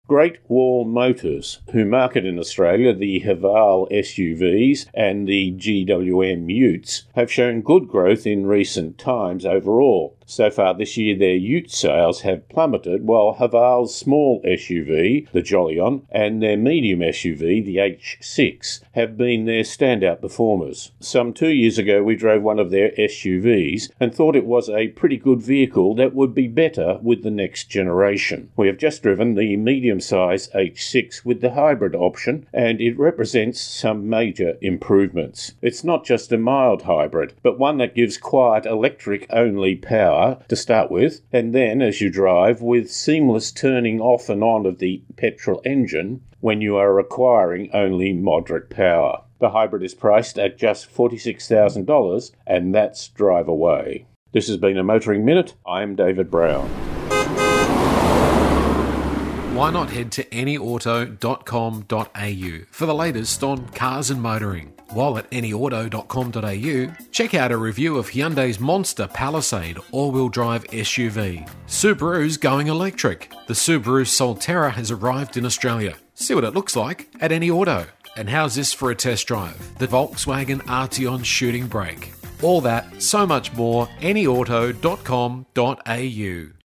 Great Wall Motors, who market in Australia the Haval SUVs and the GWM Utes, have shown good growth in recent times overall. So far this year, their Ute sales have plummeted, while Haval's small SUV, the Jolion, and their medium SUV, the H6, have been their standout performers. Some 2 years ago, we drove one of their SUVs and thought it was a pretty good vehicle that would be better with the next generation. We have just driven the medium-size H6 with the hybrid option, and it represents some major improvements. It's not just a mild hybrid, but one that gives quiet electric-only power to start with, and then as you drive with seamless turning off and on of the petrol engine when you are requiring only moderate power. The hybrid is priced at just $46,000, and that's drive away. This has been a Motoring Minute. I'm David Brown. Why not head to anyauto.com.au for the latest on cars and motoring? While at anyauto.com.au, check out a review of Hyundai's Monster Palisade all-wheel drive SUV. Subaru's going electric. The Subaru Solterra has arrived in Australia. See what it looks like at Any Auto. And how's this for a test drive? The Volkswagen Arteon shooting brake. All that, so much more, anyauto.com.au.